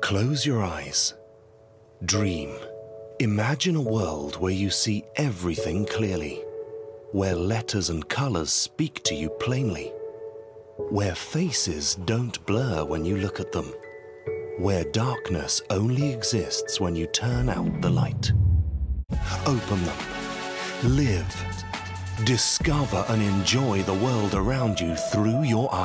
Close your eyes. Dream. Imagine a world where you see everything clearly, where letters and colors speak to you plainly, where faces don't blur when you look at them, where darkness only exists when you turn out the light. Open them. Live. Discover and enjoy the world around you through your eyes.